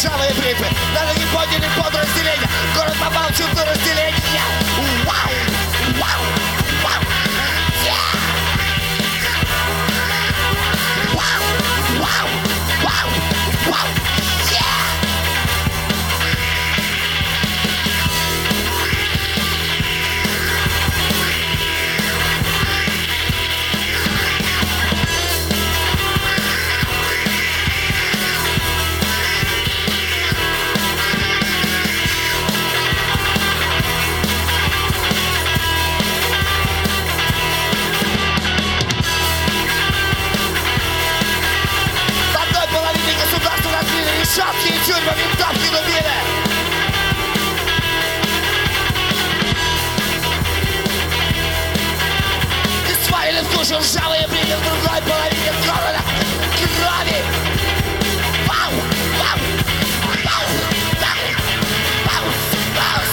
ржавые бритвы. Даже не поняли подразделения. Город попал в чувство разделения. Вау! Вау! Вау! Вау! Вау! Вау! Вау! Шапки и тюрьмы винтовки любили. И свалили в душу ржавые бритвы в другой половине города. Крови. Вау! Вау! Вау! Вау! Вау! Вау!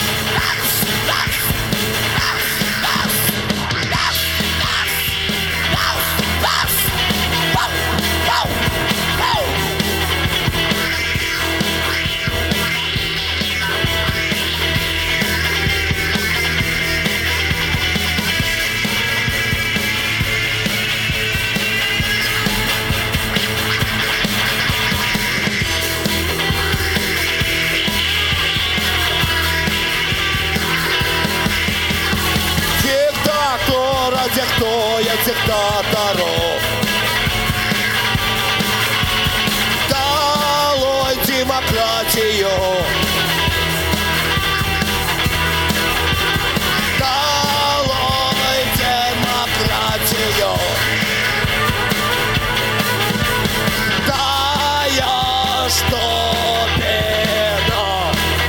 Диктуя диктатору. Долой демократию. Долой демократию. Да я что беда.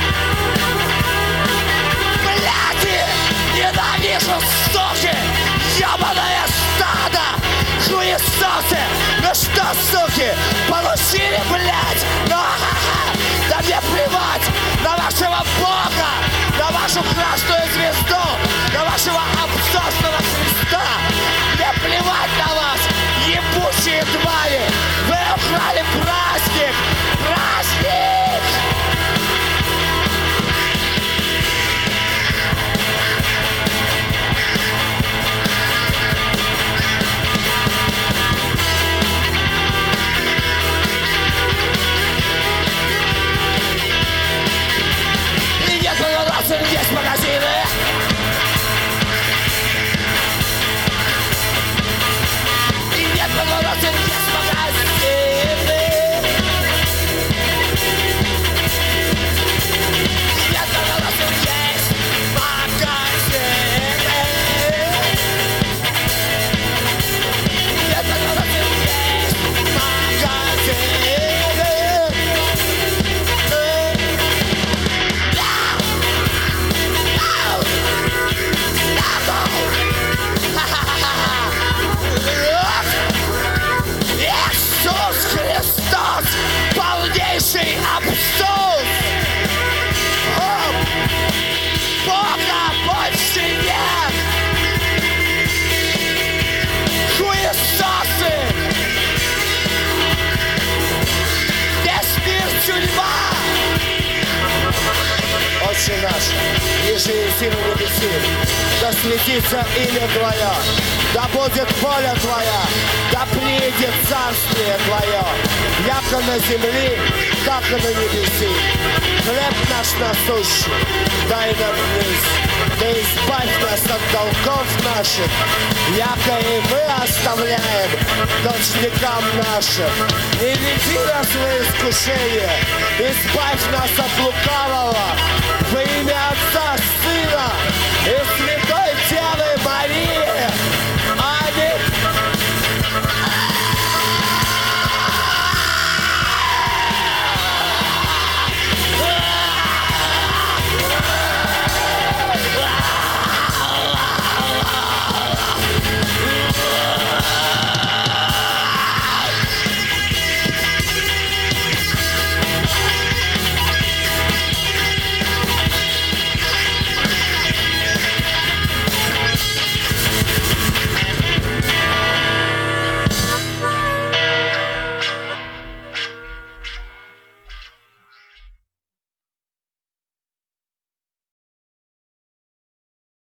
Бляди, ненавижу, суки! Ёбаное стадо! Хуесосы! Ну что, суки, получили, блядь? Ну, да мне плевать на вашего бога, на вашу красную звезду, на вашего обсосного Христа! Мне плевать на вас, ебучие твари! Вы украли праздник! Праздник! Есть магазины. И нет магазин, есть магазины. Нет магазин, есть магазины. Нет магазин, есть магазины. Иисус Христос, полнейший абсурд! Бога больше нет! Хуесосы! Весь мир тюрьма! Отче наш, еже еси на небеси, да светится имя Твое, да будет воля Твоя, да приедет царствие Твое, яко на земле, так и на небеси. Хлеб наш насущный дай нам днесь, да избавь нас от долгов наших, яко и мы оставляем должникам нашим. Не веди нас в искушение, избавь нас от лукавого,